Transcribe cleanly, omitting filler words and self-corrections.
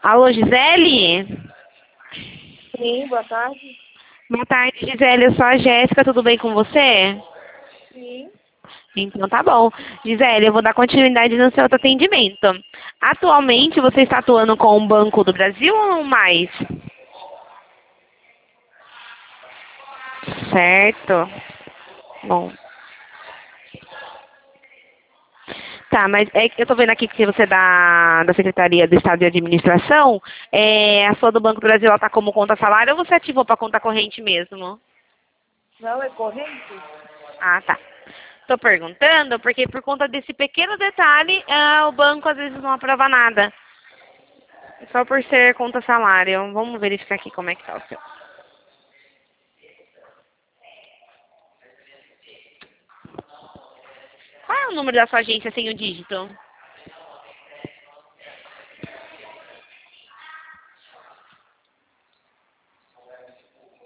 Alô, Gisele? Sim, boa tarde. Boa tarde, Gisele. Eu sou a Jéssica. Tudo bem com você? Sim. Então tá bom. Gisele, eu vou dar continuidade no seu atendimento. Atualmente, você está atuando com o Banco do Brasil ou mais? Certo. Bom. Tá, mas é que eu tô vendo aqui que você é da Secretaria do Estado de Administração. A sua do Banco do Brasil, ela tá como conta salário ou você ativou para conta corrente mesmo? Não é corrente? Ah, tá. Estou perguntando porque por conta desse pequeno detalhe, o banco às vezes não aprova nada. Só por ser conta salário. Vamos verificar aqui como é que tá o seu. Qual é o número da sua agência sem o dígito?